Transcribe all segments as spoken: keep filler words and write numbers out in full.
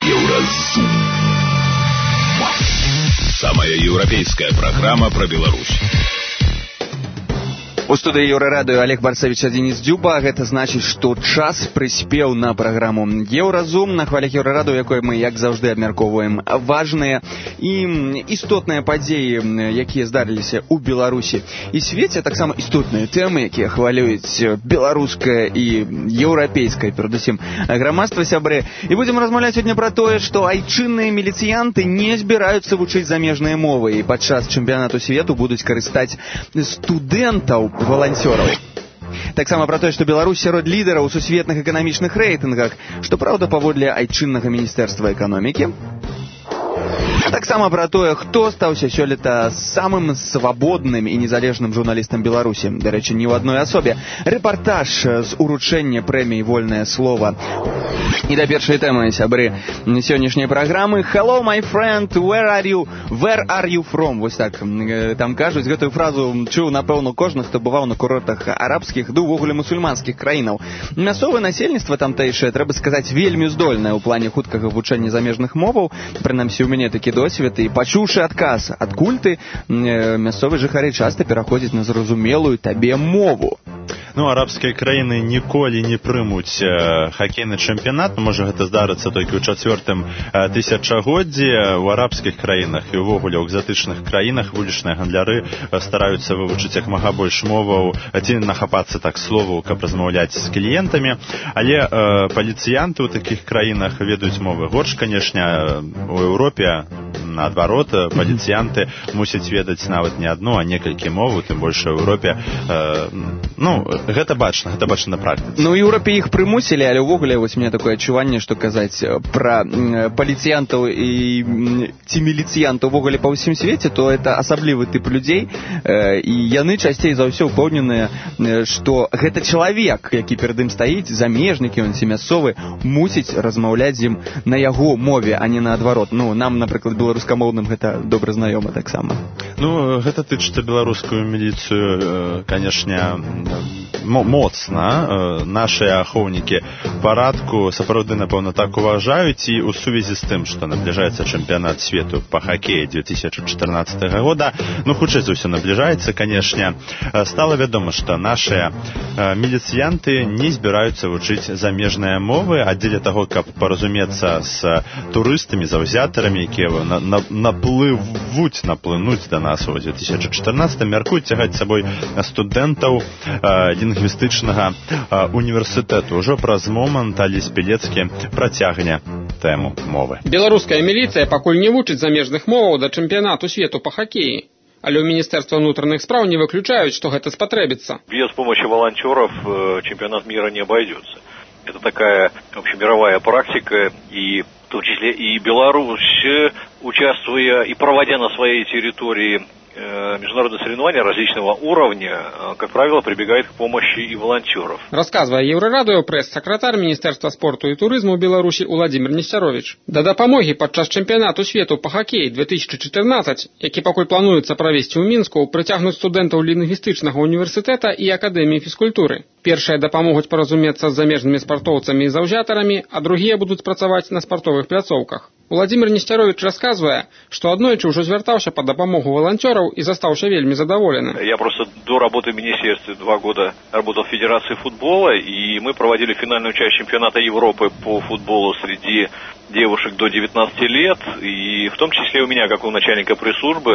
Евразум. Самая европейская программа про Беларусь. У студыі Еўрарадыё Олег Барсавіч, Денис Дзюба. Гэта значыць, што час прыспеў на праграму Еўразум на хвалях Еўрарадыё, якой мы, як заўжды, абмяркоўваем важныя і істотныя падзеі, якія здарыліся ў Беларусі і свеце, таксама істотныя тэмы, якія хвалююць беларускае і еўрапейскае, перадусім, грамадства, сябры. І будзем размаўляць сёння пра тое, што айчынныя міліцыянты не збіраюцца вучыць замежныя мовы і падчас чэмпіянату свету будуць карыстаць студэнтаў волонтеров. Таксама пра тое, што Беларусь сярод лідараў у сусветных эканамічных рэйтынгах, што праўда паводле айчыннага міністэрства эканомікі. Таксама пра тое, хто стаўся сёлета самым свабодным і незалежным журналістам Беларусі. Дарэчы, не ў адной асобе. Рэпартаж з уручэння прэміі «Вольнае слова». І да першай тэмы, сябры, сённяшняй праграмы. Hello, my friend, where are you? Where are you from? Вось так там кажуць. Гэтую фразу чуў, напэўна, кожны, хто бываў на курортах арабскіх, ды ўвогуле мусульманскіх краінаў. Мясцовае насельніцтва тамтэйшае, трэба сказаць, вельмі здольнае ў плане хуткага вывучэння замежных моваў. Прынамсі, у мяне такі досвед. І пачуўшы адказ адкуль ты, мясцовыя жыхары часта пераходзяць на зразумелую табе мову. Ну, арабскія краіны ніколі не прымуць э, хакейны чэмпіянат, можа гэта здарыцца толькі ў чацвёртым э, тысячагоддзі. У арабскіх краінах і ўвогуле ў экзатычных краінах вулічныя гандляры э, стараюцца вывучыць як мага больш моваў, ці нахапацца так словаў, каб размаўляць з кліентамі. Але э, паліцыянты ў такіх краінах ведаюць мовы горш, канешне. У Еўропе наадварот, паліцыянты мусяць ведаць нават не адну, а некалькі моваў, тым больш у Еўропе. Э, ну, гэта бачна, гэта бачна на практыцы. Ну, у Еўропе іх прымусілі, але ўвогуле вось мне такое адчуванне, што казаць пра паліцыянтаў і ці міліцыянтаў ўвогуле па ўсім свеце, то это асаблівы тып людзей, і яны часцей за ўсё ўпэўненыя, што гэта чалавек, які перад ім стаіць, замежнік ён ці мясцовы, мусіць размаўляць з ім на яго мове, а не наадварот. Ну, нам, напрыклад, беларускамоўным гэта добра знаёма таксама. Ну, гэта тычыцца беларускую міліцыю, канешне, моцна. Нашыя ахоўнікі парадку сапраўды, напэўна, так уважаюць, і ў сувязі з тым, што набліжаецца чэмпіянат свету па хакеі две тысячы чатырнаццатага года, ну, хутчэй за ўсё набліжаецца, канешне, стала вядома, што нашыя міліцыянты не збіраюцца вучыць замежныя мовы, а дзеля таго, каб паразумецца з турыстамі, заўзятарамі, якія на, на, наплывуць, наплынуць да нас у две тысячы чатырнаццатым, мяркуюць цягаць сабой студэнтаў лінгвістычнага універсітэту. Ужо праз момант Алесь Белецкі працягне тэму мовы. Беларуская міліцыя пакуль не вучыць замежных моваў да чэмпіянату свету па хакеі. Але ў Міністэрства ўнутраных спраў не выключаюць, што гэта спатрэбіцца. Без помощи волонтеров чемпионат мира не обойдется. Это такая общемировая практика, и в том числе и Беларусь, участвуя и проводя на своей территории международные соревнования различного уровня, как правило, прибегает к помощи и волонтеров. Расказвае Еўрарадыё прэс-сакратар Міністэрства спорту і турызму Беларусі Уладзімір Несцяровіч. Да дапамогі падчас чэмпіянату свету па хакеі две тысячы чатырнаццаць, які пакуль плануецца правесці ў Мінску, прыцягнуць студэнтаў лінгвістычнага універсітэта і акадэміі фізкультуры. Першыя дапамогуць паразумецца з замежнымі спартоўцамі і заўзятарамі, а другія будуць працаваць на спартовых пляцоўках. Уладзімір Несцяровіч расказвае, што аднойчы ўжо звяртаўся па дапамогу волонтераў и застаўся вельмі задоволенным. Я просто до работы в министерстве два года работал в Федерации футбола, и мы проводили финальную часть чемпионата Европы по футболу среди девушек до девятнадцати лет, и в том числе у меня, как у начальника пресс-службы,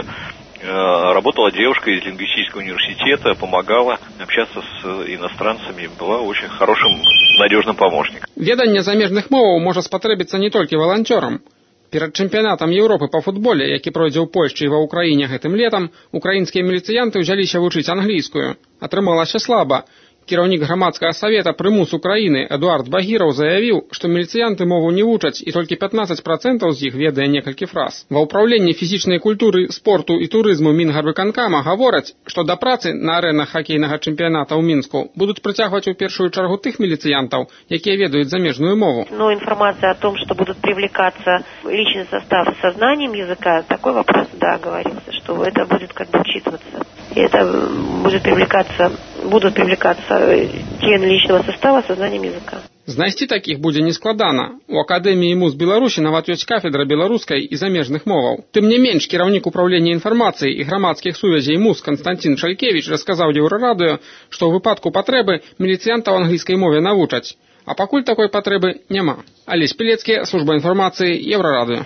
работала девушка из лингвистического университета, помогала общаться с иностранцами, была очень хорошим, надежным помощником. Веданне замежных моваў можа спатрэбіцца не толькі волонтерам. Перад чэмпіянатам Еўропы па футболе, які пройдзе ў Польшчы і ва Ўкраіне гэтым летам, украінскія міліцыянты ўзяліся вучыць англійскую. Атрымалася слаба. Кіраўнік грамадскага савета «Прымус Украіны» Эдуард Багіраў заявіў, што міліцыянты мову не вучаць, і толькі пятнаццаць працэнтаў з іх ведае некалькі фраз. Ва ўпраўленні фізічнай культуры, спорту і турызму Мінгарвыканкама гавораць, што да працы на арэнах хакейнага чэмпіяната ў Мінску будуць прыцягваць у першую чаргу тых міліцыянтаў, якія ведаюць замежную мову. Но информация о том, что будут привлекаться личный состав со знанием языка, такой вопрос, да, говорился, что это будет как бы учитываться. И это будет привлекаться, будут привлекаться члены личного состава со знанием языка. Знайсці такіх будзе нескладана. У Акадэміі муз Беларусі нават ёсць кафедра беларускай і замежных моваў. Тым не менш, кіраўнік управлення інфармацыі і грамадскіх сувязей муз Канстантин Шалькевіч расказаў Еўрарадыё, што ў выпадку патрэбы міліцыянтаў англійскай мове навучаць. А пакуль такой патрэбы няма. Алесь Пілецкі, служба інфармацыі, Еўрарадыё.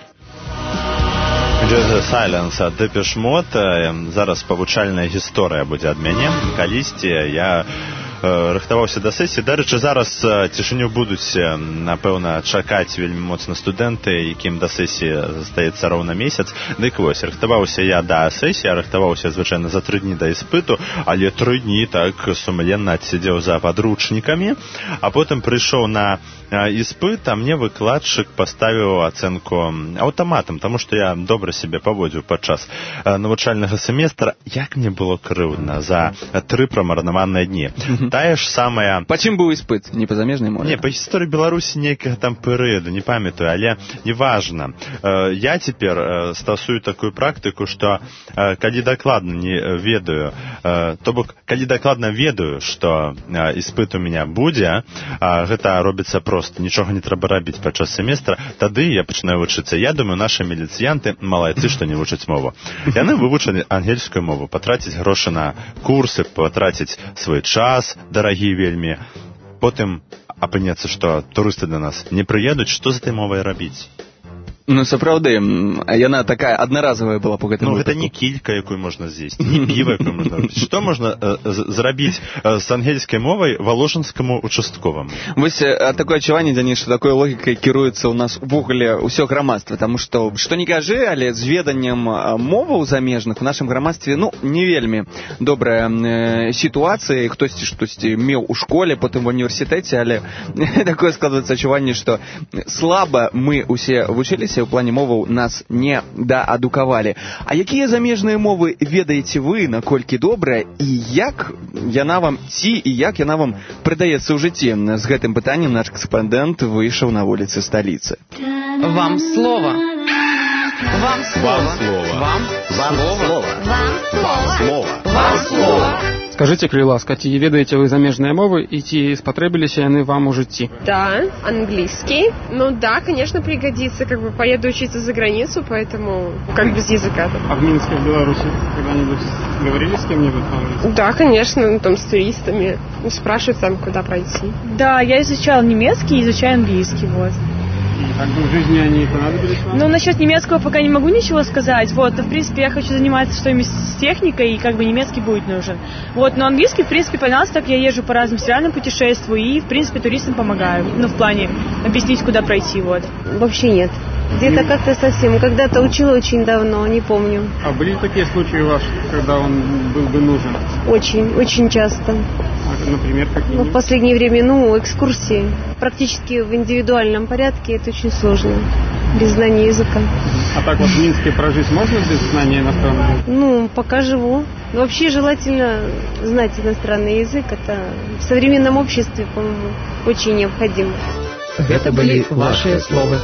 Just a Silence ад Depeche Mode. Зараз павучальная гісторыя будзе ад мяне. Калісьці я рыхтаваўся да сесіі. Дарэчы, зараз цішыню будуць, напэўна, чакаць вельмі моцна студэнты, якім да сесіі застаецца роўна месяц. Дык вось, рыхтаваўся я да сесіі, рыхтаваўся, звычайна, за тры дні да іспыту, але тры дні так сумленна адсидзеў за падручнікамі, а потым прыйшоў на іспыт, а мне выкладчык паставіў ацэнку аўтаматам, таму што я добра сябе паводзіў падчас навучальнага семестра. Як мне было крыўдна за тры прамарнаваныя дні. Тая ж самая... Па чым быў іспыт? Не па замежнай мове? Не, па гісторыі Беларусі нейкага там перыяду, не памятаю, але неважна. Я цяпер стасую такую практыку, што калі дакладна не ведаю, то бок, калі дакладна ведаю, што іспыт у меня будзе, гэта робіцца проста, нічога не трэба рабіць падчас семестра, тады я пачынаю вучыцца. Я думаю, нашы міліцыянты малайцы, што не вучаць мову. Яны вывучылі ангельскую мову, патраціць грошы на курсы, патраціць свой час, дарагі вельмі. Потым апынецца, што турысты да нас не прыедуць, што з этой мовай рабіць? Ну, сапраўды, яна такая аднаразовая была по гэтаму. Ну, гэта не кілька, якую можна з'есці, не піва, якую можна рабіць. Што можна э, зрабіць э, з ангельскай мовай валожанскаму участковаму? Вось э, такое адчуванне, Дзяніс, што такой логікай кіруецца ў нас увогуле ўсё грамадства, таму што, што не кажы, але з веданнем моваў замежных у нашым грамадстве, ну, не вельмі добрая э, сітуацыя, хтосьці штосьці меў у школе, потым в універсітэце, але такое складваецца адчуванне, што слаба мы усе вучыліся, у плане моваў нас не даадукавалі. А якія замежныя мовы ведаеце вы, наколькі добрая, і як яна вам, ці і як яна вам прыдаецца ў жыцці? З гэтым пытаннем наш карэспандэнт выйшаў на вуліцы сталіцы. Вам слово. Вам слово. Вам слово. Вам слово. Вам слово. Скажите, калі ласка, ці ведаеце вы замежныя мовы і ці спатрэбіліся яны вам у жыцці? Да, английский. Ну да, конечно, пригодится. Как бы поеду учиться за границу, поэтому как без языка. А в Минске, в Беларуси, когда-нибудь говорили с кем-нибудь по-английски? Да, конечно, ну, там с туристами. Ну, спрашивают там, куда пройти. Да, я изучала немецкий и изучаю английский, вот. И как бы в жизни они понадобились вам? Ну, насчет немецкого пока не могу ничего сказать, вот, но, в принципе, я хочу заниматься что-нибудь с техникой, и как бы немецкий будет нужен. Вот, но английский, в принципе, понравился, так я езжу по разным странам, путешествую, и, в принципе, туристам помогаю, ну, в плане объяснить, куда пройти, вот. Вообще нет. Где-то как-то совсем. Когда-то учила очень давно, не помню. А были такие случаи ваши, когда он был бы нужен? Очень, очень часто. А, например, какие? Ну, в последнее время, ну, экскурсии. Практически в индивидуальном порядке это очень сложно. Без знания языка. А так вот в Минске прожить можно без знания иностранного языка? Ну, пока живу. Но вообще желательно знать иностранный язык. Это в современном обществе, по-моему, очень необходимо. Это были ваши слова.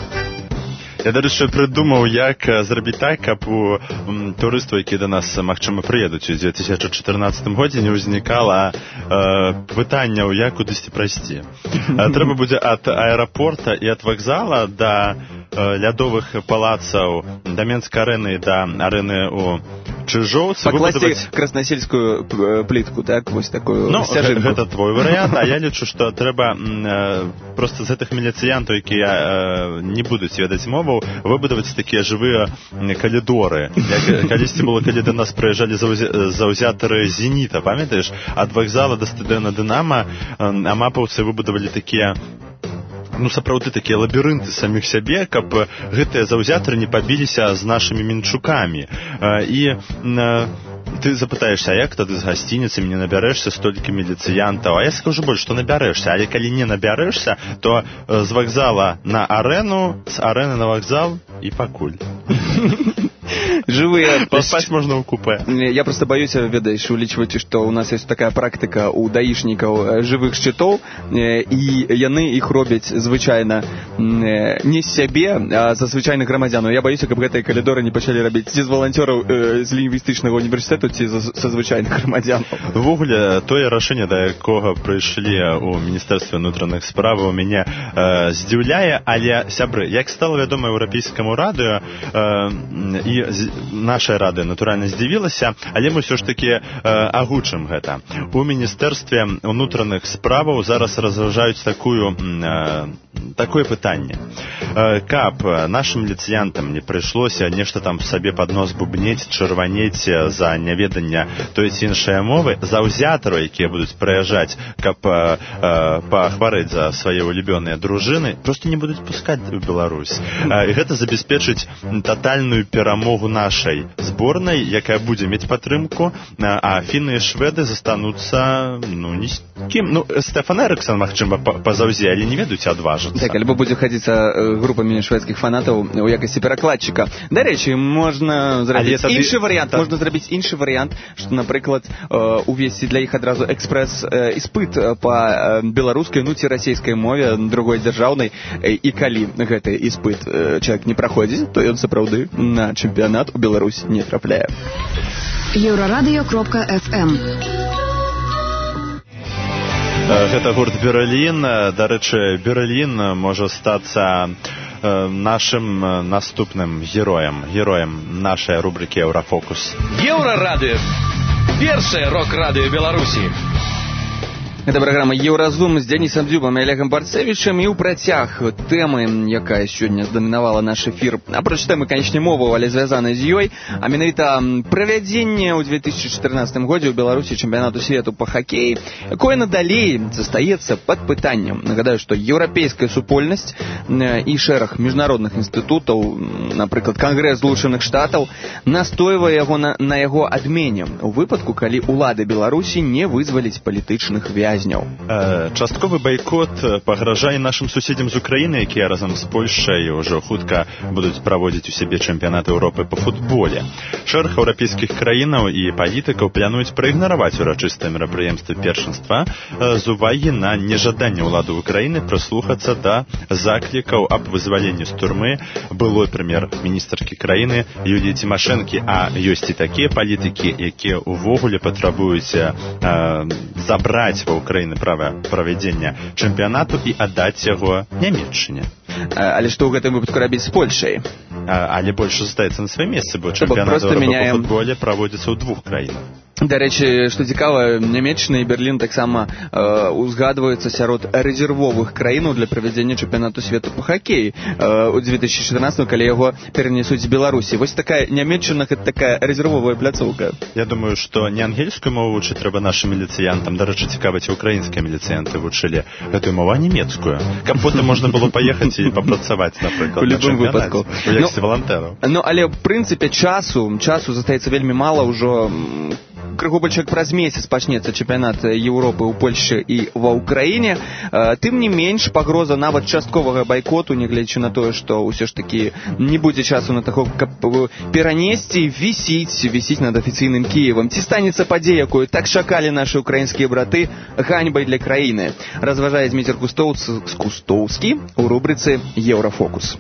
Я, дарэчы, прыдумаў, як зрабіць так, каб у турыстаў, якія да нас, магчыма, прыедуць у дзве тысячы чатырнаццатым годзе, не ўзнікала э, пытанняў, як кудысьці прайсці. Трэба будзе ад аэрапорта і ад вакзала да э, лядовых палацаў, да Менскай арэны і да арэны ў Чыжоўцы. Пакласці выбудаваць... краснасельскую плітку, так? Вось такую ну, сцяжынку. Гэта твой варыянт, а я лічу, што трэба э, проста з гэтых міліцыянтаў, якія э, не будуць ведаць мову, выбудаваць такія жывыя калідоры. Як калісьці было, калі да нас прыязджалі заўзятары «Зеніта», памятаеш? Ад вакзала да стадыёна «Дынама» амапаўцы выбудавалі такія, ну, сапраўды такія лабірынты саміх сябе, каб гэтыя заўзятары не пабіліся з нашымі мінчукамі. І ты запытаешься, а як тады з гасцініцамі не набярэшся столькі міліцыянтаў? А я скажу больш, што набярэшся, але калі не набярэшся, то з вакзала на арэну, з арэны на вакзал і пакуль. Живые... Поспать можно в купе. Я просто боюсь, ведаешь, улічваць, што у нас есть такая практыка у даішнікаў жывых шчытоў, і яны іх робяць звычайна не з сябе, а за звычайных грамадзянаў. Я боюся, каб гэтыя калідоры не пачалі рабіць ці з валанцёраў з лінгвістычнага універсітэту, ці са звычайных грамадзянаў. Увогуле, тое рашэнне, да якога прыйшлі ў Міністэрстве ўнутраных справаў, мяне э, здзіўляе, але, сябры, як стала вядома еўрапейскаму радыё, э, і нашая радыё, натуральна, здзівілася, але мы ўсё ж такі э, агучым гэта. У Міністэрстве ўнутраных справаў зараз разважаюць такую, э, такое пытанне. Э, каб нашым міліцыянтам не прыйшлося нешта там сабе пад нос бубнець, чырванець за няведанне той ці іншай мовы, заўзятары, якія будуць прыязджаць, каб э, э, пахварэць за свае улюбёныя дружыны, просто не будуць пускаць у Беларусь. Э, і гэта забяспечыць татальную перамогу нашай зборнай, якая будзе мець падтрымку, а фінны і шведы застануцца, ну, ні з кім. Ну, Стефан Эрыксон, магчыма, пазаўзе, але не ведаюць адважыцца. Так, альбо будзе хадзіцца групамі шведскіх фанатаў у якасці перакладчыка. Дарэчы, можна зрабіць тады... іншы варыянт. Так. Можна зрабіць іншы варыянт, што, напрыклад, увесці для іх адразу экспрэс-іспыт па беларускай, ну, ці расійскай мове, другой дзяржаўнай, і калі гэты іспыт чалавек не праходзіць, то ён сапраўды на чэмпіянат у Беларусь не трапляе. Еўрарадыё кропка эф эм. Гэта гурт Берлін. Дарэчы, Берлін можа стацца нашым наступным героем, героем нашай рубрыкі «Еўрафокус». Еўрарадыё. Першае рок-радыё Беларусі. Это праграма «Еўразум» з Дзянісам Дзюбам і Олегам Барцевічам, і ў працяг тэмы, якая сёння здамінавала наш эфір. Апроч тэмы, канечне, мову, але звязанай з ёй, а менавіта правядзенне ў две тысячы чатырнаццатым годзе ў Беларусі чэмпіянату свету па хакеі, якое надалей застаецца пад пытаннем. Нагадаю, што еўрапейская супольнасць і шэраг міжнародных інстытутаў, напрыклад, Кангрэс Злучаных Штатаў, настойвае яго на, на яго адмене у выпадку, калі ўлады Беларусі не вызваліць палітычных вязняў. Частковы байкот пагражае нашым суседзям з Украіны, якія разам з Польшай ўжо хутка будуць праводзіць у сябе чэмпіянат Еўропы па футболе. Шэраг еўрапейскіх краінаў і палітыкаў плануюць праігнараваць урачыстыя мерапрыемствы першынства з увагі на нежаданне ўлады Украіны прыслухацца да заклікаў аб вызваленні з турмы былой прэм'ер-міністркі краіны Юліі Цімашэнкі, а ёсць і такія палітыкі, якія ўвогуле патрабуюць э, забраць ва Украіны права правядзення чэмпіянату і аддаць яго Нямецчыне. Але што ў гэтым выпадку рабіць з Польшай? Але больш застаецца на сваім месцы, бо чэмпіянат Еўропы па футболе праводзіцца ў двух краінах. Дарэчы, што цікава, Нямецчына і Берлін таксама э, узгадваюцца сярод рэзервовых краінаў для правядзення чэмпіянату свету па хакеі э, у две тысячы чатырнаццатым, калі яго перанесуць з Беларусі. Вось такая Нямецчына, гэта такая рэзервовая пляцоўка. Я думаю, што не ангельскую мову вучыць трэба нашым міліцыянтам. Дарэчы, цікава, ці украінскія міліцыянты вучылі гэтую мову, а нямецкую. Каб потым можна было паехаць і папрацаваць, напрыклад, на чэмпіянаце, у якасці валантэраў. Ну, але, в прынцыпе, часу, часу застаецца вельмі мала ўжо. Крыху больш праз месяц пачнецца чэмпіянат Еўропы ў Польшчы і ва ўкраіне. Тым не менш, пагроза нават частковага байкоту, нягледзячы на тое, што ўсё ж такі не будзе часу на таго, каб перанесці, вісіць, вісіць над афіцыйным Кіевам. Ці станецца падзея, якую так чакалі нашы украінскія браты, ганьбай для краіны? Разважае Зміцер Кустоўскі ў рубрыцы «Еўрафокус».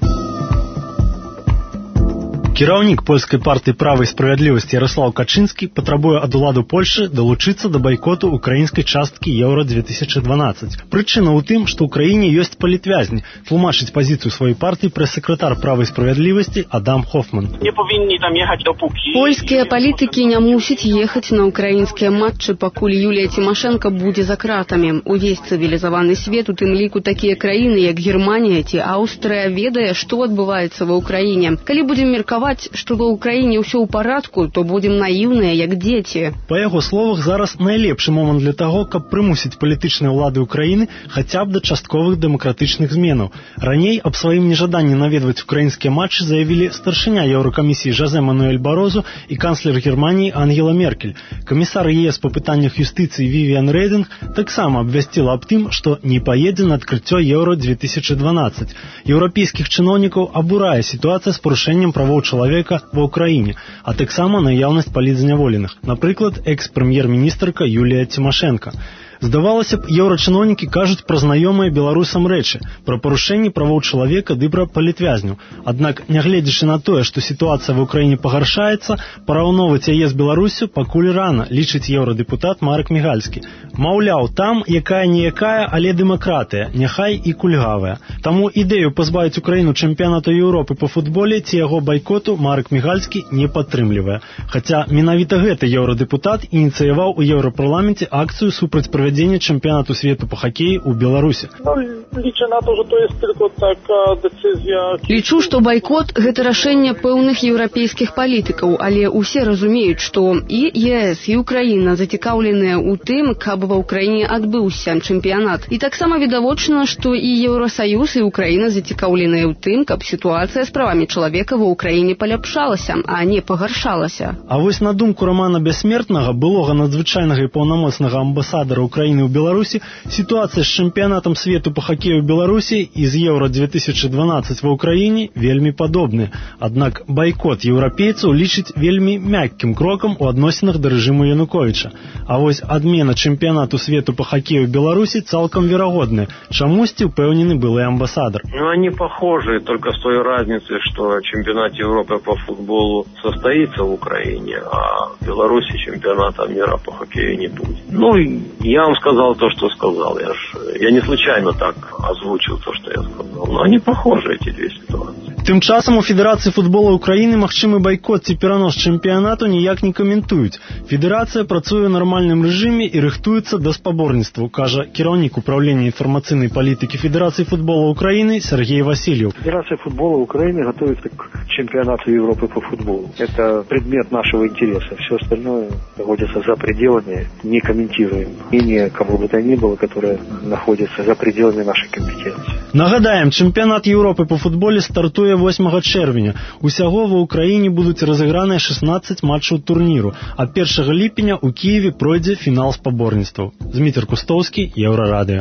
Кіраўнік польскай партыі «Права і справядлівасць» Ярослаў Качынскі патрабуе ад уладу Польшы далучыцца да байкоту украінскай часткі Еўра две тысячы дванаццаць. Прычына ў тым, што ў краіне ёсць палітвязні, тлумачыць пазіцыю сваёй партыі прэс-сакратар «Права і справядлівасці» Адам Хофман. Не павінні там ехаць допукі. Польскія палітыкі не мусяць ехаць на ўкраінскія матчы, пакуль Юлія Цімашэнка будзе за кратамі. Увесь цывілізаваны свет, у тым ліку такія краіны, як Германія ці Аўстрыя, ведае, што адбываецца ва ўкраіне. Калі будзем меркаваць, што ва ўкраіне ўсё ў парадку, то будзем наіўныя, як дзеці. Па яго словах, зараз найлепшы момант для таго, каб прымусіць палітычныя ўлады ўкраіны хаця б да частковых дэмакратычных зменаў. Раней аб сваім нежаданні наведваць украінскія матчы заявілі старшыня Еўракамісіі Жозе Мануэль Барозу і канцлер Германіі Ангела Меркель. Камісар ЕС па пытаннях юстыцыі Вівіан Рэдинг таксама абвясціла аб тым, што не паедзе на адкрыццё Еўра две тысячы дванаццаць. Еўрапейскіх чыноўнікаў абурае сітуацыя з парушэннем правоў чалавека чалавека ва ўкраіне, а таксама наяўнасць палітзняволеных, напрыклад, экс-прэм'ер-міністрка Юлія Цімашэнка. Здавалася б, еўрачыноўнікі кажуць пра знаёмыя беларусам рэчы, пра парушэнні правоў чалавека ды пра палітвязняў. Аднак, нягледзячы на тое, што сітуацыя ва ўкраіне пагаршаецца, параўноўваць яе з Беларуссю пакуль рана, лічыць еўрадэпутат Марк Мігальскі. Маўляў, там якая-ніякая, але дэмакратыя, няхай і кульгавая. Таму ідэю пазбавіць Украіну чэмпіянату Еўропы па футболе ці яго байкоту Марк Мігальскі не падтрымлівае. Хаця менавіта гэты еўрадэпутат ініцыяваў у Еўрапарламенце акцыю супраць правядзення чемпионату свету по хоккею у Беларуси. Лічу, што байкот – гэта рашэнне пэўных еўрапейскіх палітыкаў, але ўсе разумеюць, што і ЕС, і Украіна зацікаўленыя ў тым, каб ва ўкраіне адбыўся чэмпіянат. І таксама відавочна, што і Еўрасаюз, і Украіна зацікаўленыя ў тым, каб сітуацыя з правамі чалавека ва ўкраіне паляпшалася, а не пагаршалася. А вось на думку Романа Бяссмертнага, былога надзвычайнага і паўнамоцнага амбасадара Украины у Беларуси, ситуация с чемпионатом свету по хоккею в Беларуси из Евро две тысячи двенадцать в Украине вельми подобны. Однако бойкот европейцев лічыць вельми мягким кроком у адносінах до режиму Януковича. А вось адмена чемпионату свету по хоккею в Беларуси цалком верагодная. Чамусьці упэўнены былы амбассадор. Ну, они похожи, только с той разницей, что чемпионат Европы по футболу состоится в Украине, а в Беларуси чемпионата мира по хоккею не будет. Ну, я вам сказал то, что сказал. Я, ж, я не случайно так озвучил то, что я сказал. Но они похожи, эти две ситуации. Тым часам у Федэрацыі футбола Украіны магчымы байкот ці перанос чэмпіянату ніяк не каментуюць. Федэрацыя працуе ў нармальным рэжыме і рыхтуецца да спаборніцтваў, кажа кіраўнік управлення інфармацыйнай палітыкі Федэрацыі футбола Украіны Сергей Васильев. Федерация футбола Украины готовится к чемпионату Европы по футболу. Это предмет нашего интереса. Все остальное находится за пределами, не комментируем. Мнение кого бы то ни было, которое находится за пределами нашей компетенции. Нагадаем, чэмпіянат Еўропы по футболе стартуе восьмага чэрвеня. Усяго ва ўкраіне будуць разыграныя шестнадцать матчаў турніру, а першага ліпеня ў Кіеве пройдзе фінал спаборніцтваў. Зміцер Кустоўскі, Еўрарадыё.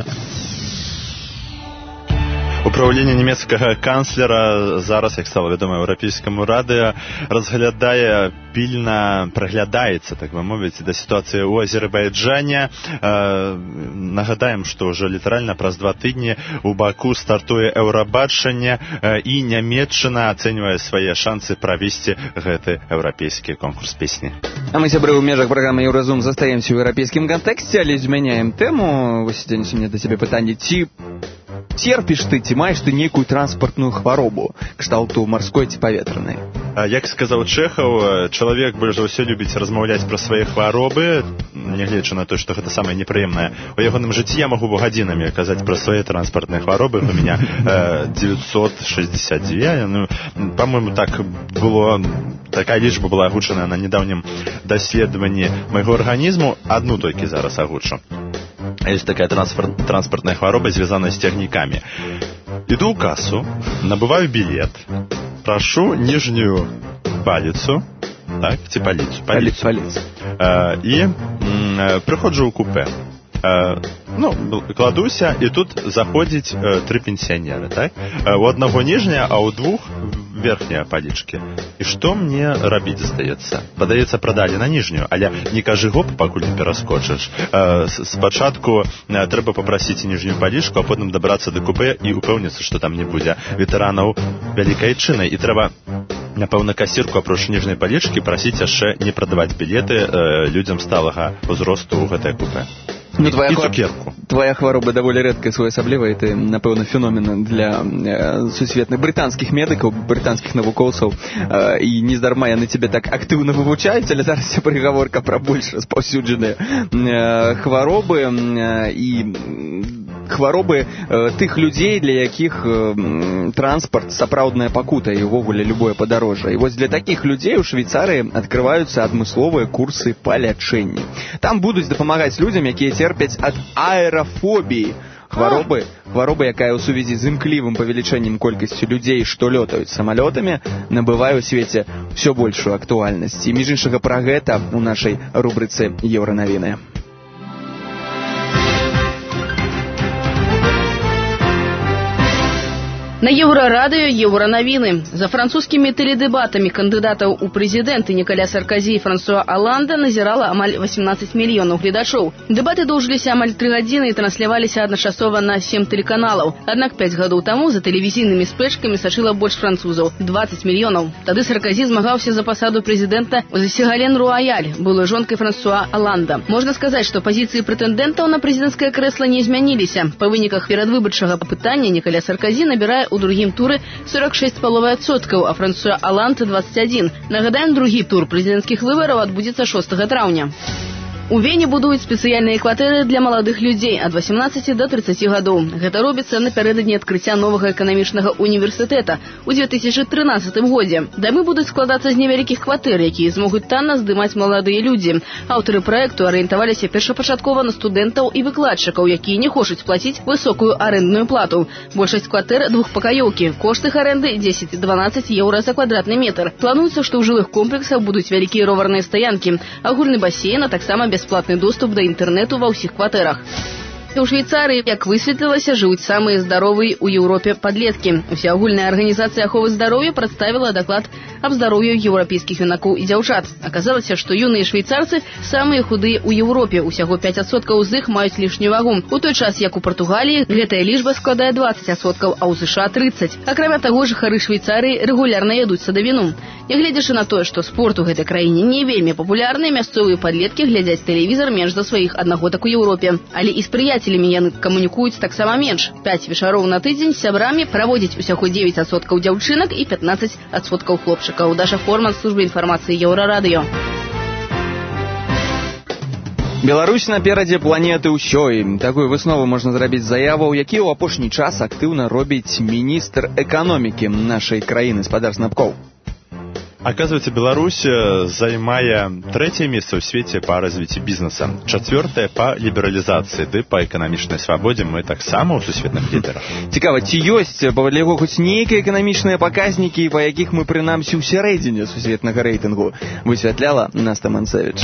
Управлінне нямецкага канцлера зараз, як стала вядома еўрапейскаму радыё, разглядае, пільна праглядаецца, так бы мовіць, да сітуацыі ў Азербайджане. Э, нагадаем, што ўжо літаральна праз два тыдні у Баку стартуе Еўрабачанне, э, і Нямецчына ацэньвае свае шансы правесці гэты еўрапейскі конкурс песні. А мы, сябры, ў межах праграмы Еўразум застаемся ў еўрапейскім кантэксце, але змяняем тэму. Вось дзень сёння да цябе пытанне, ці терпіш ты, ці маеш ты нейкую транспартную хваробу, кшталту марской ці паветранай? Як сказаў Чэхаў, чалавек больш за ўсё любіць размаўляць пра свае хваробы, нягледзячы на то, што гэта самае непрыемнае. У ягоным жыцці я магу гадзінамі казаць пра свае транспартныя хваробы. У меня э, девятьсот шестьдесят две. Ну, по-моему, так было, такая лічба была агучана на недаўнім даследаванні майго арганізму. Одну толькі зараз агучу. Есть такая транспорт, транспортная хвороба, связанная с техниками. Иду в кассу, набываю билет, прошу нижнюю палицу, так, типа палицу, палицу, палицу. Э, и э, приходжу в купе. Э, ну, кладуся, и тут заходить э, три пенсионера, так? Э, у одного нижняя, а у двух верхняя палічкі. І што мне рабіць, здаецца? Падаецца, прадалі на ніжнюю, але не кажы гоп, пакуль не пераскочыш. Э, спачатку э, трэба папрасіць ніжнюю палічку, а потым дабрацца да купе і упэўніцца, што там не будзе ветэранаў вялікай чыны. І трэба, напэўна, касірку, апроч ніжняй палічкі, прасіць яшчэ не прадаваць білеты э, людзям сталага ўзросту ў гэтае купе. Ну, твоя, і хвар... твоя хвароба даволі рэдкая, своеасаблівая, і ты, напэўна, феномен для э, сусветных брытанскіх медыкаў, брытанскіх навукоўцаў, э, і нездарма яны цябе так актыўна вывучаюць, але зараз ця прыгаворка пра больш распаўсюджаныя э, хваробы э, і хваробы э, тых людзей, для якіх э, транспарт сапраўдная пакута і ўвогуле любое падарожжа. І вось для такіх людзей у Швейцарыі адкрываюцца адмысловыя курсы па лячэнні. Там будуць дапамагаць людзям, якія терпяць ад аэрафобіі, хваробы, хваробы, якая ў сувязі з імклівым павелічэннем колькасці людзей, што лётаюць самалётамі, набывае ў свеце ўсё большую актуальнасць. І між іншага пра гэта ў нашай рубрыцы «Еўранавіны». На Еўрарадыё еўранавіны. За французскімі тэледэбатамі кандыдатаў у прэзідэнты Николя Саркозі і Франсуа Оланда назірала амаль восемнадцать мільёнаў гледачоў. Дэбаты доўжыліся амаль тры гадзіны і трансляваліся адначасова на сем тэлеканалаў. Аднак пяць гадоў таму за тэлевізійнымі спрэчкамі сачыла больш французаў – двадцать мільёнаў. Тады Саркозі змагаўся за пасаду прэзідэнта з Сігален Руаяль, былой жонкай Франсуа Оланда. Можна сказаць, што пазіцыі прэтэндэнтаў на прэзідэнцкае крэсла не змяніліся. Па выніках перадвыбарчага пытання Николя Саркозі набірае у другім туры сорок шесть целых пять десятых адсоткаў, а Франсуа Оланд двадцать один. Нагадаем, другі тур прэзідэнцкіх выбараў адбудзецца шостага траўня. У Вене будуюць спецыяльныя кватэры для маладых людзей ад восемнадцати до тридцати гадоў. Гэта робіцца напярэдадні адкрыцця новага эканамічнага універсітэта ў две тысячи трынаццатым годзе. Дамы будуць складацца з невялікіх кватэр, якія змогуць танна здымаць маладыя людзі. Аўтары праекту арыентаваліся першапачаткова на студэнтаў і выкладчыкаў, якія не хочуць плаціць высокую арэндную плату. Большасць кватэр двухпакаёўкі. Кошт іх арэнды дзесяць-дванаццаць еўра за квадратны метр. Плануецца, што ў жылых комплексах будуць вялікія роварныя стаянкі, агульны басейн, а таксама бесплатный доступ до интернету во всех кватэрах. У Швейцарии, як высветлілася, жывуць самыя здаровыя ў Еўропе падлеткі. Усеагульная арганізацыя аховы здароўя прадставіла даклад аб здароўю еўрапейскіх юнакоў і дзяўчат. Аказалася, што юныя швейцарцы самыя худыя ў Еўропе. Усяго пять адсоткаў з іх маюць лішнюю вагу. У той час, як у Партугаліі, гэтая лічба складае двадцать адсоткаў, а ў ЗША тридцать. Акрамя таго, жыхары Швейцарыі рэгулярна ядуць садавіну. Нягледзячы на тое, што спорт у гэтай краіне не вельмі папулярны, мясцовыя падлеткі глядзяць тэлевізар менш за сваіх аднагодак у Еўропе. Але і з прыяцелямі яны камунікуюць таксама менш. пять вечароў на тыдзень з сябрамі праводзяць усяго девять адсоткаў дзяўчынак і пятнадцать адсоткаў хлопчыкаў. Даша Форман, служба інфармацыі Еўрарадыё. Беларусь наперадзе планеты ўсёй. Такую выснову можна зрабіць заяву, які ў апошні час актыўна робіць міністр эканомікі нашай краіны Спадар Снапкоў. Оказывается, Беларусь займае трэцяе месца ў свеце па развіцці бізнеса, чацвёртае па лібералізацыі, ды па эканамічнай свабодзе мы таксама ў сусветных лідарах. Цікава, ці ёсць, паводле яго, хоць нейкія эканамічныя паказнікі, па якіх мы прынамсі ў сярэдзіне сусветнага рэйтынгу, высвятляла Наста Манцевіч.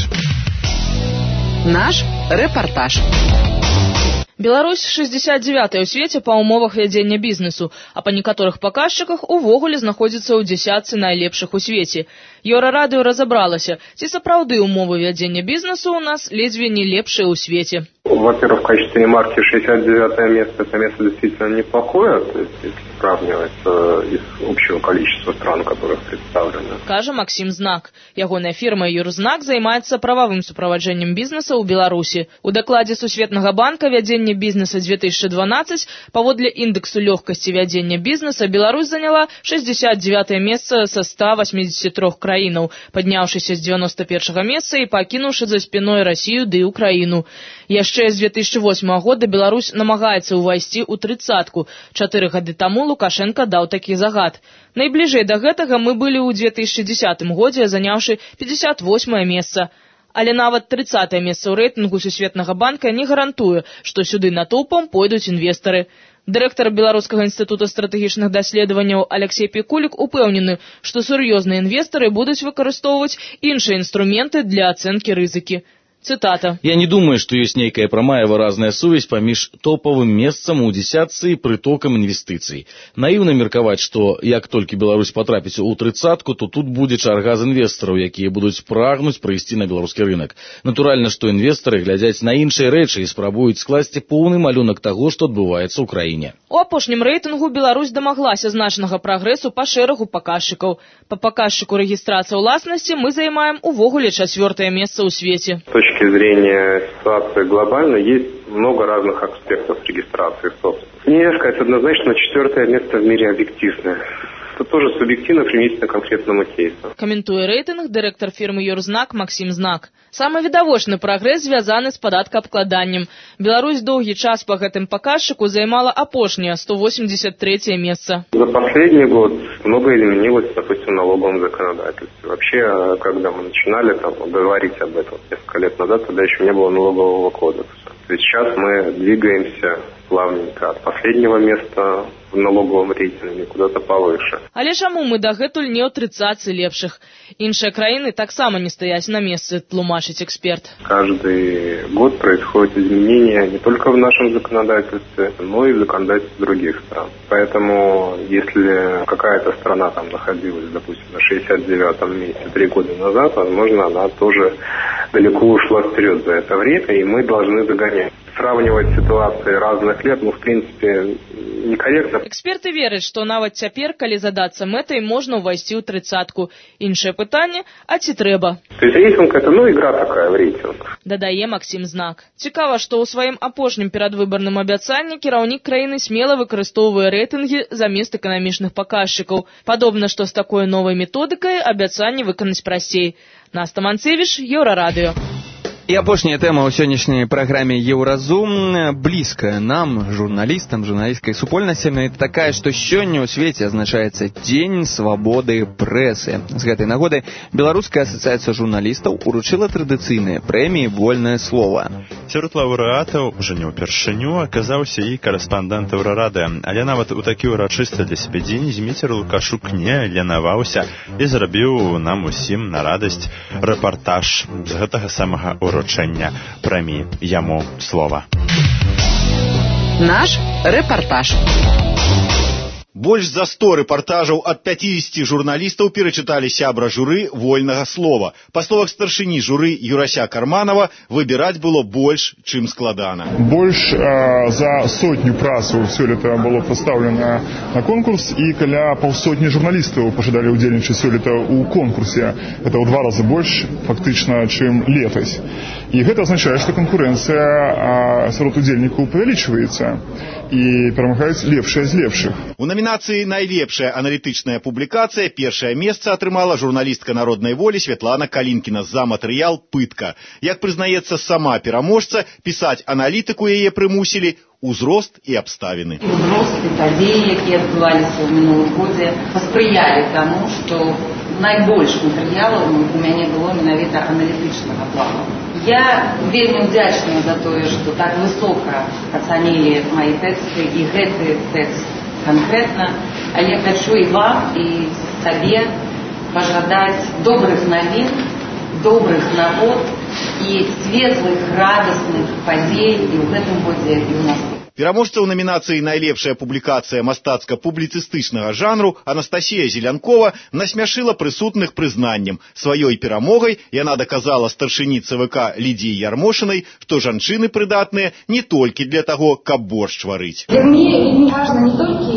Наш рэпартаж. Беларусь шестьдесят девятая ў свеце па ўмовах вядзення бізнесу, а па некаторых паказчыках увогуле знаходзіцца ў дзесятцы найлепшых у свеце. Еўрарадыё разабралася, ці сапраўды ўмовы вядзення бізнесу ў нас ледзьве не лепшыя ў свеце. Во-первых, в качестве ремарки шестьдесят девятое место, это место действительно неплохое, то есть если сравнивать из общего количества стран, которых представлены. Кажа Максим Знак. Ягоная фірма «Юрзнак» займаецца прававым суправаджэннем бізнеса ў Беларусі. У дакладзе Сусветнага банка «Вядзенне бізнеса две тысячи дванадцать» паводле індексу лёгкасці вядзення бізнеса Беларусь заняла шестьдесят девятое месца са ста восьмидесяти трёх краінаў, падняўшыся з девяносто первого месца і пакінуўшы за спіной Расію ды Украіну. Яшчэ з две тысячи восьмого года Беларусь намагаецца ўвайсці ў трыццатку. Чатыры гады таму Лукашенко даў такі загад. Найбліжэй да гэтага мы былі ў две тысячи десятым годзе, заняўшы пятьдесят восьмое месца. Але нават трыццатае месца ў рэйтынгу Сусветнага банка не гарантуе, што сюды натоўпам пойдуць інвестары. Дырэктар Беларускага інстытута стратэгічных даследаванняў Алексей Пікулік упэўнены, што сур'ёзныя інвестары будуць выкарыстоўваць іншыя інструменты для ацэнкі рызыкі. Цитата. Я не думаю, что есть некая прамая выразная сувязь паміж топовым месцам у дзесятцы і прытокам інвестыцый. Наіўна меркаваць, што як толькі Беларусь патрапіць у трыццатку, то тут будзе чарга з інвестараў, якія будуць прагнуць прыйсці на беларускі рынок. Натуральна, што інвестары глядзяць на іншыя рэчы і спрабуюць скласці поўны малюнак таго, што адбываецца ў краіне. У апошнім рэйтынгу Беларусь дамаглася значнага прагрэсу па шэрагу паказчыкаў. Па паказчыку рэгістрацыі ўласнасці мы займаем увогуле чацвёртае месца ў свеце. С точки зрения ситуации глобально есть много разных аспектов регистрации собственности. Нельзя сказать однозначно, четвертое место в мире объективное. Это тоже субъективно применительно конкретному кейсу. Каментуе рэйтынг дырэктар фірмы «Юрзнак» Максим Знак. Самы відавочны прагрэс звязаны з падаткаабкладаннем. Беларусь доўгі час по гэтым паказчыку займала апошняе сто восемьдесят третье место. За последний год многое изменилось, допустим, в налоговом законодательстве. Вообще, когда мы начинали там, говорить об этом несколько лет назад, тогда еще не было налогового кодекса. То есть сейчас мы двигаемся плавненько от последнего места в налоговом рейтинге куда-то повыше. Але чаму мы дагэтуль не ў трыццатцы лепшых? Іншыя краіны таксама не стаяць на месцы, тлумачыць эксперт. Каждый год происходят изменения не только в нашем законодательстве, но и в законодательстве других стран. Поэтому, если какая-то страна там находилась, допустим, на шестьдесят девятом месте три года назад, возможно, она тоже далеко ушла вперед за это время, и мы должны догонять. Сравнивать ситуации разных лет, ну, в принципе, некорректно. Эксперты верят, что нават цяпер, калі задацца мэтай, можна ўвайсці ў трыццатку. Іншае пытанне, а ці трэба? То есть рейтинг — это, ну, игра такая в рейтинг. Дадае Максим Знак. Цікава, што ў сваім апошнім перадвыбарным абяцанні кіраўнік краіны смела выкарыстоўвае рэйтынгі замест эканамічных паказчыкаў. Падобна, што з такой новай методыкай абяцанне выканаць прасцей. Наста Манцевіч, Еўрарадыё. І апошняя тэма ў сённяшняй праграме «Еўразум» блізкая нам, журналістам, журналісцкай супольнасці, это такая, што сёння ў свеце азначаецца Дзень свабоды прэсы. З гэтай нагоды Беларуская асацыяцыя журналістаў уручыла традыцыйныя прэміі «Вольнае слова». Сярод лаўрэатаў уже не ўпершыню аказаўся і карэспандант Еўрарады, але нават у такі ўрачысты для сябе дзень Зміцер Лукашук не ленаваўся і зрабіў нам усім на радасць рэпартаж з гэтага самага уручэння прэміі. Яму слова. Наш рэпартаж. Больш за сто рэпартажаў ад пяцідзесяці журналістаў перачыталі сябра журы «Вольнага слова». Па словах старшыні журы Юрася Карманова, выбіраць было больш, чым складана. Больш э, за сотню працаў сёлета было пастаўлена на конкурс, і каля паўсотні журналістаў пажадалі ўдзельнічаць сёлета ў конкурсе. Это ў два разы больш, фактычна, чым летась. І гэта азначае, што канкурэнцыя э, сярод удзельнікаў павялічваецца і перамагаюць лепшыя з лепшых. У номінацыі «Найлепшая аналітычная публікацыя» першае месца атрымала журналістка «Народнай волі» Святлана Калінкіна за матэрыял «Пытка». Як прызнаецца сама пераможца, пісаць аналітыку яе прымусілі узрост і абставіны. Узрост і падзеі, якія адбываліся ў мінулым годзе, паспрыялі таму, што найбольш матэрыялаў у мяне было менавіта аналітычнага плану. Я вельмі ўдзячная за тое, што так высока ацанілі мои тэксты і гэты тэкст конкретно, але хочу і вам, і сабе пожадать добрых новин, добрых нагод і светлых, радостных падзей і ў гэтым годзе і ў нас. Пераможца ў намінацыі «Найлепшая публікацыя мастацка-публіцыстычнага жанру» Анастасія Зелянкова насмяшыла прысутных прызнаннем. Сваёй перамогай яна даказала старшыні ЦВК Лідіі Ярмошынай, што жанчыны прыдатныя не толькі для таго, каб боршч варыць. Для мяне не важна не толькі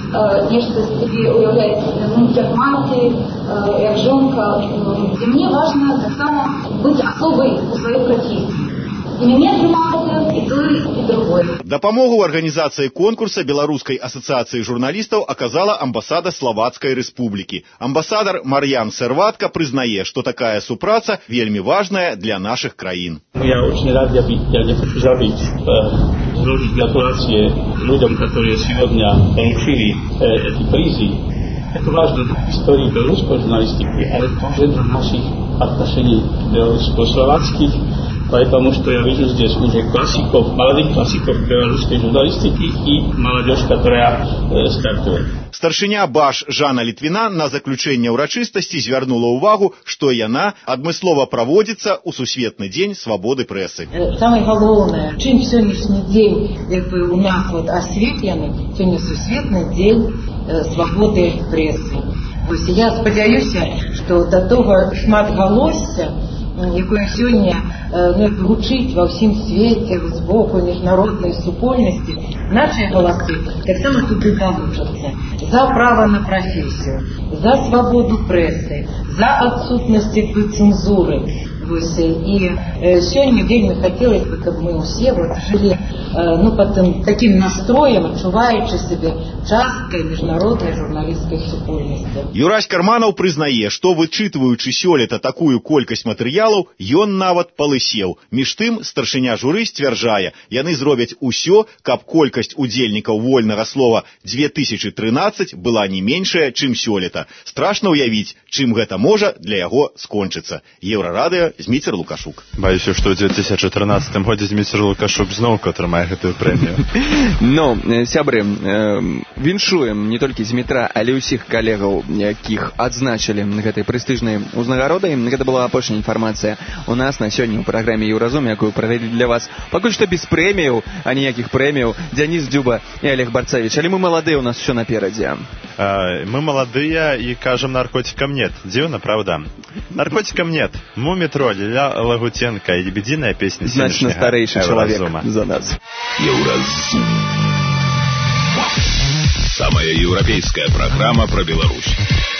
э, нешта сабе уяўляць ну, як маткі, э, як жонка. Для мяне важна таксама быць асобай у сваёй прафесіі. І мяне атрымалася і той, і другой. Дапамогу ў арганізацыі конкурса Беларускай асацыяцыі журналістаў аказала амбасада Славацкай Рэспублікі. Амбасадар Мар'ян Серватка прызнае, што такая супраца вельмі важная для наших краін. Я очень рад, я, я не хочу забыть, сложить гратулации людям, которые сегодня получили э, эти призы. Это важно для истории белорусской журналистики, а это тоже для наших отношений белорусско-словацких. Потому что я вижу здесь уже классиков, молодых классиков белорусской журналистики и молодежь, которая э, стартует. Старшыня Баш Жанна Літвіна на заключэнне ўрачыстасці звярнула ўвагу, што яна адмыслова праводзіцца ў сусветны дзень свабоды прэсы. Самае галоўнае, чым сённяшні дзень як бы у нас вот асветлены, сёння сусветны дзень э, свабоды прэсы. Вось я спадзяюся, што да того шматгалосся, якое сёння ну, гучыць ва ўсім свеце з боку міжнароднай супольнасці, наши галасы таксама туды далучацца. За права на прафесію, за свабоду прэсы, за адсутнасці цэнзуры. И э, сегодня вельмі хотелось бы, каб мы усе вот жили э, ну, под таким настроем, адчуваючы себе часткай міжнароднай журналісцкай супольнасці. Юрась Карманаў прызнае, што вычытваючы сёлета такую колькасць матэрыялаў, ён нават палысеў. Між тым, старшыня журы сцвярджае, яны зробяць усё, каб колькасць удзельнікаў вольнага слова две тысячи тринадцать была не меншая, чым сёлета. Страшна ўявіць, чым гэта можа для яго скончыцца. Еўрарадыё, Зміцер Лукашук. Баюся, што ў две тысячы трынаццатым годзе Зміцер Лукашук зноўку атрымае гэтую прэмію. Ну, сябры, віншуем не толькі Змітра, але ўсіх калегаў, якіх адзначылі гэтай прэстыжнай узнагародай. Гэта была апошняя інфармацыя у нас на сёння ў праграме Еўразум, якую правялі для вас пакуль што без прэміяў, а ніякіх прэміяў, Дзяніс Дзюба і Олег Барцавіч. Але мы маладыя, у нас все наперадзе. Мы маладыя і кажам наркотикам нет. Дзіўна, правда? Наркотикам нет. Мумі-троль, Ля Лагутенко и лебединая песня значно старейший человек за нас. Еўразум. Самая европейская программа про Беларусь.